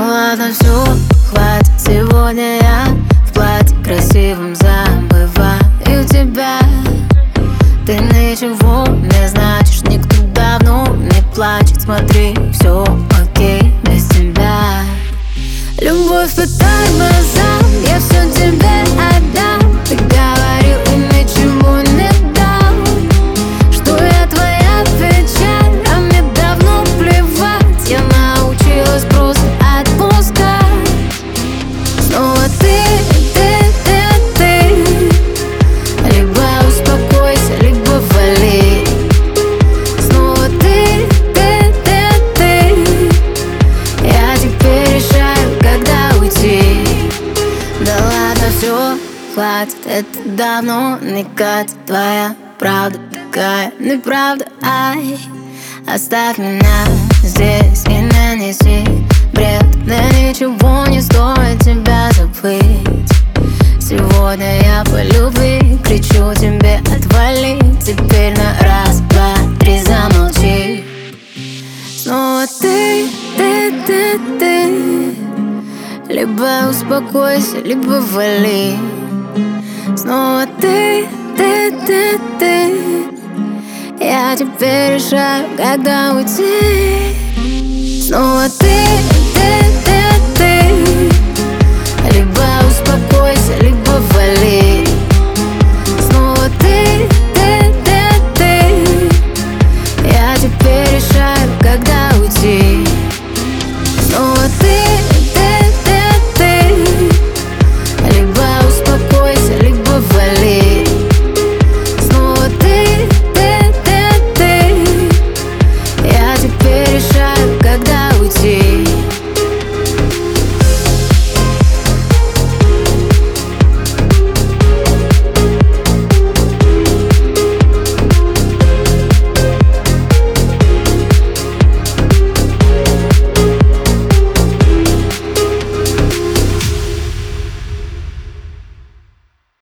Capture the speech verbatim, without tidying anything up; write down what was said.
ладно, все, хватит. Сегодня я в платье красивом забываю тебя. Ты ничего не значишь, никто давно не плачет. Смотри, все окей без тебя. Любовь пытай глазам, я все тебе отдам. Ты говорил и ничего не дал, что я твоя печаль, а мне давно плевать. Я научилась просто отпускать. Снова ты, ты, ты, ты. Либо успокойся, либо вали. Снова ты, ты, ты, ты. Я теперь решаю, когда уйти. Да ладно, все, хватит, это давно не катит. Твоя правда такая неправда, ай. Оставь меня здесь и не неси бред. Да ничего не стоит тебя забыть. Сегодня я по любви кричу тебе отвали. Теперь на раз, два, три замолчи. Снова ты, ты, ты, ты. Либо успокойся, либо вали. Снова ты, ты, ты, ты. Я теперь решаю, когда уйти. Снова ты.